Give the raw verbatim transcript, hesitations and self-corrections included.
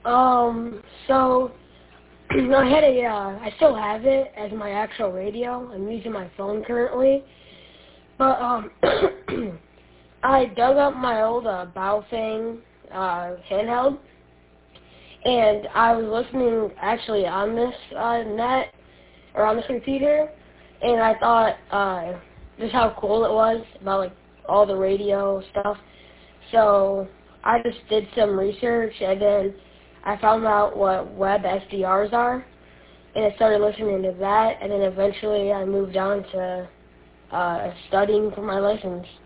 Um, so I had a, uh, I still have it as my actual radio. I'm using my phone currently, but um, I dug up my old uh, Baofeng uh, handheld, and I was listening actually on this uh, net or on this computer, and I thought uh, just how cool it was about like all the radio stuff. So I just did some research, and then I found out what web S D Rs are, and I started listening to that, and then eventually I moved on to uh, studying for my license.